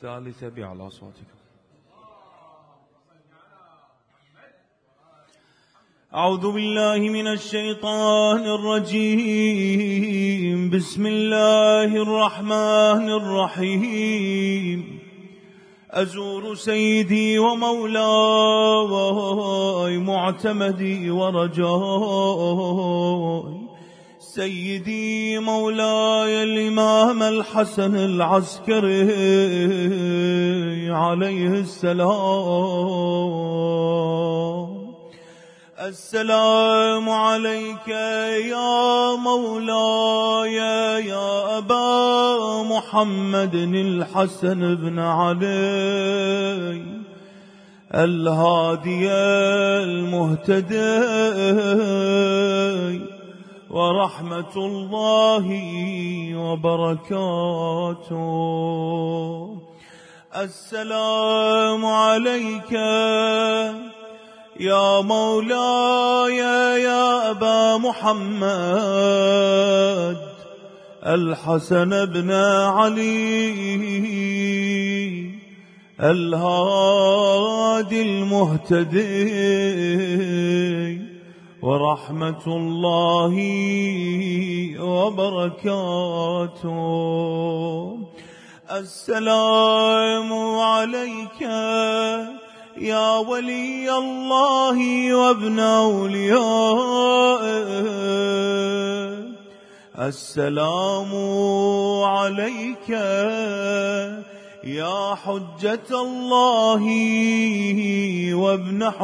الثالثة بأعلى صوتكم. أعوذ بالله من الشيطان الرجيم. بسم الله الرحمن الرحيم. أزور سيدي ومولاي معتمدي ورجاي سيدي مولاي الإمام الحسن العسكري عليه السلام. السلام عليك يا مولاي يا أبا محمد الحسن بن علي الهادي المهتدي ورحمة الله وبركاته. السلام عليك يا مولاي يا أبا محمد الحسن بن علي الهادي المهتدي ورحمة الله وبركاته. السلام عليك يا ولي الله وابن أوليائه. السلام عليك يا حجة الله وابن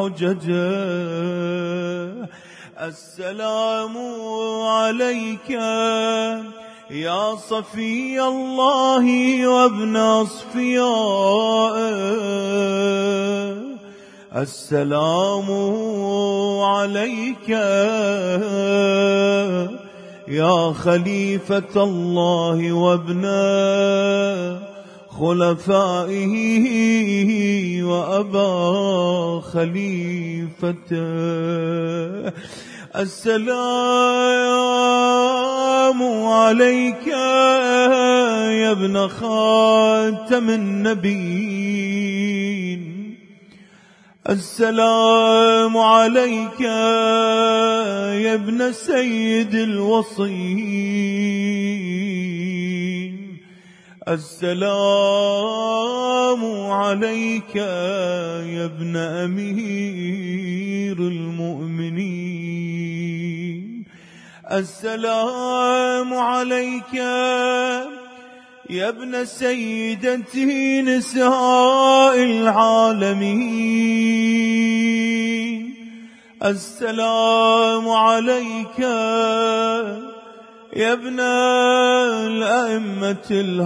حججه. السلام عليك يا صفي الله وابن أصفيائه. السلام عليك يا خليفة الله وابن خلفائه وأبا خليفته. السلام عليك يا ابن خاتم النبيين. السلام عليك يا ابن سيد الوصيين. السلام عليك يا ابن أمير المؤمنين. السلام عليك يا ابن سيدتي نساء العالمين. السلام عليك يا ابن الأئمة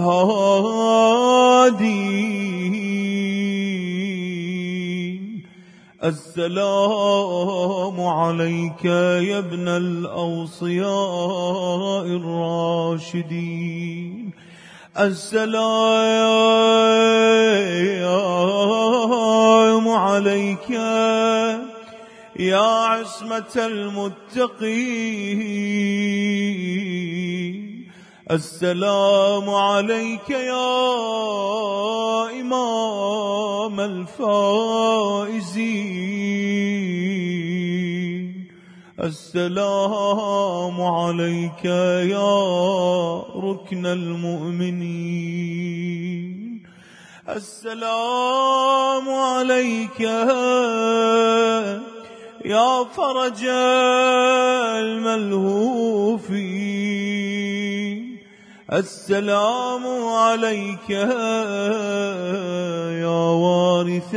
الهادين. السلام عليك يا ابن الأوصياء الراشدين. السلام عليك يا عصمة المتقين. السلام عليك يا إمام الفائزين. السلام عليك يا ركن المؤمنين. السلام عليك يا فرج الملهوفين. السلام عليك يا وارث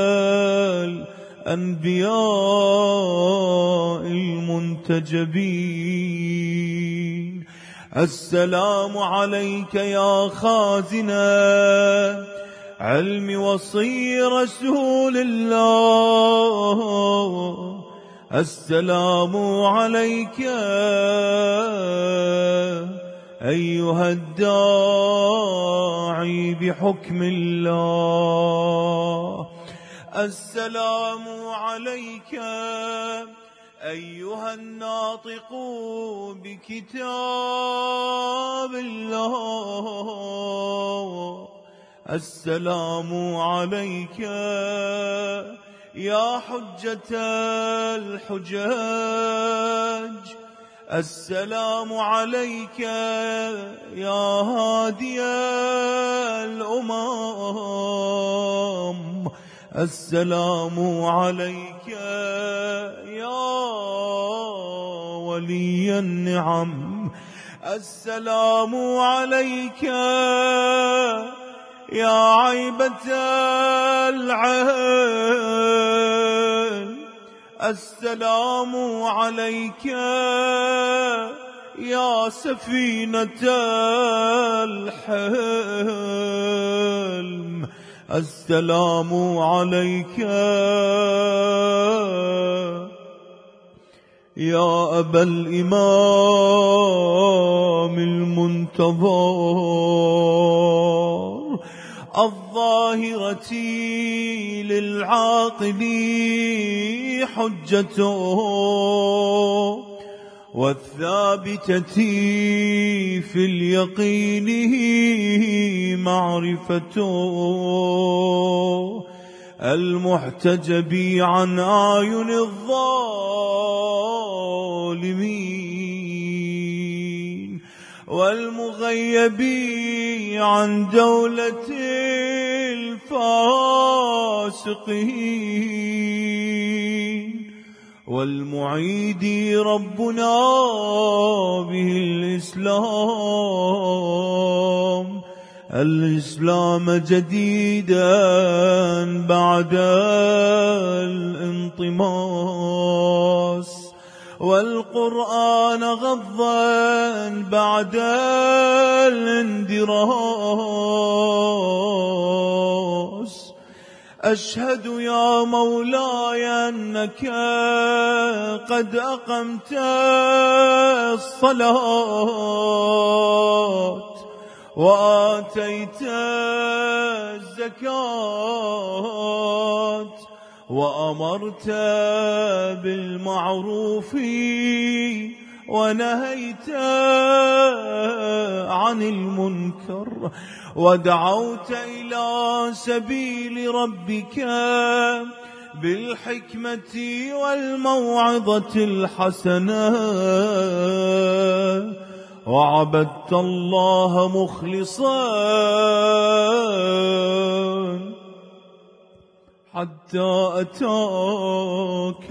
الأنبياء المنتجبين. السلام عليك يا خازن علم وصي رسول الله. السلام عليك أيها الداعي بحكم الله. السلام عليك أيها الناطق بكتاب الله. السلام عليك يا حجة الحجاج. السلام عليك يا هادي الأمم. السلام عليك يا ولي النعم. السلام عليك يا عيبة العين. السلام عليك يا سفينة الحلم. السلام عليك يا أبا الإمام المنتظر، الظاهرة للعاقل حجته، والثابتة في اليقين معرفته، المحتجب عن أعين الظالمين، والمغيب عن دولة الفاسقين، والمعيد ربنا به الإسلام جديدا بعد الانطماس، والقرآن غضا بعد الاندراس. أشهد يا مولاي أنك قد أقمت الصلاة وآتيت الزكاة وأمرت بالمعروف ونهيت عن المنكر، ودعوت إلى سبيل ربك بالحكمة والموعظة الحسنة، وعبدت الله مخلصا حتى أتاك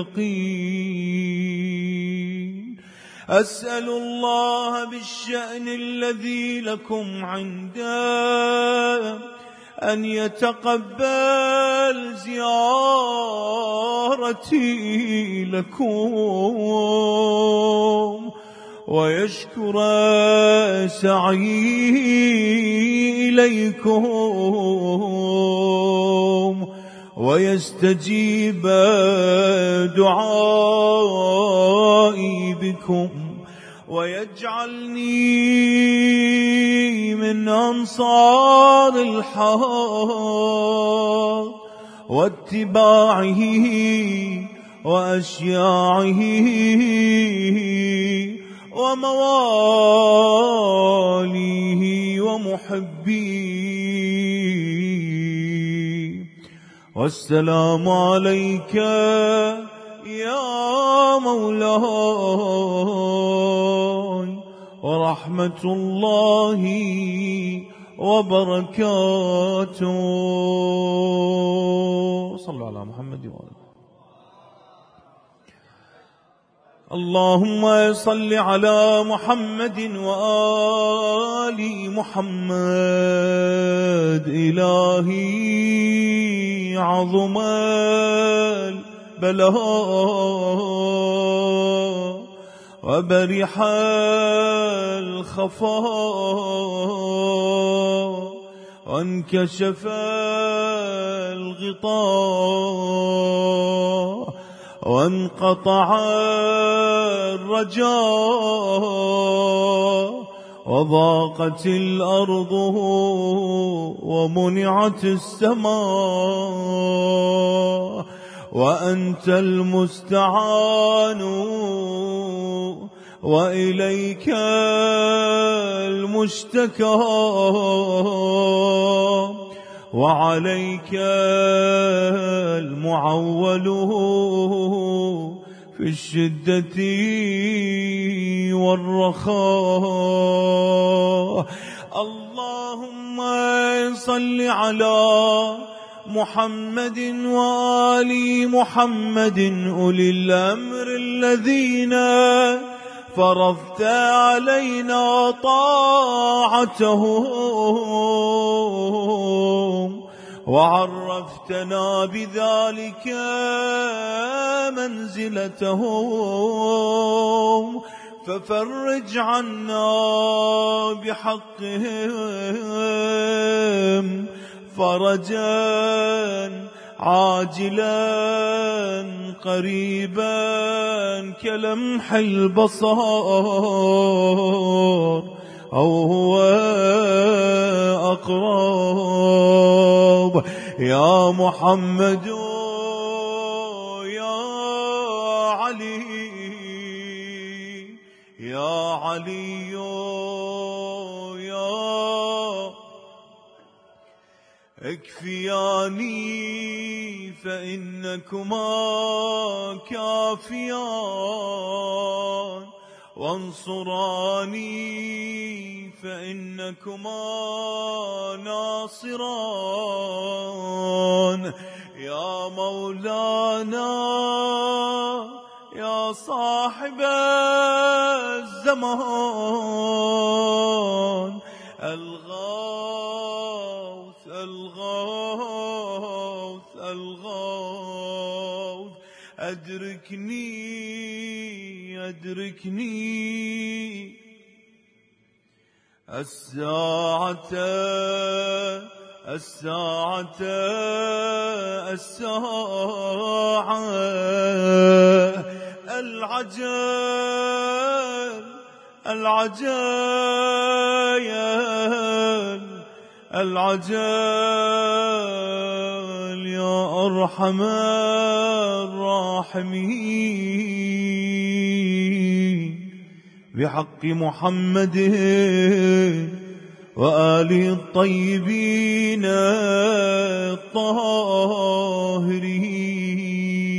اليقين. أسأل الله بالشأن الذي لكم عنده أن يتقبل زيارتي لكم، ويشكر سعيي إليكم، ويستجيب دعائي بكم، ويجعلني من أنصار الحق واتباعه وأشياعه ومواليه ومحبيه. والسلام عليك يا مولاي ورحمة الله وبركاته. صلوا على محمد وآله. اللهم صل على محمد وآل محمد. إلهي عظم البلاء وبرح الخفاء وانكشف الغطاء وانقطع الرجاء وضاقت الأرض ومنعت السماء، وأنت المستعان وإليك المشتكى، وعليك المعول في الشدة والرخاء. اللهم صل على محمد وآل محمد أولي الأمر الذين فرضت علينا طاعتهم وعرفتنا بذلك منزلتهم، ففرج عنا بحقهم فرجا عاجلا قريبا كلمح البصر أو هو أقرب. يا محمد يا علي يا علي يا اكفياني فإنكما كافيان، وانصراني فإنكما ناصران. يا مولانا يا صاحب الزمان، الغوث الغوث الغوث، أدركني أدركني الساعة الساعة الساعة. العجل العجل العجل يا أرحم الراحمين، بحق محمد وآله الطيبين الطاهرين.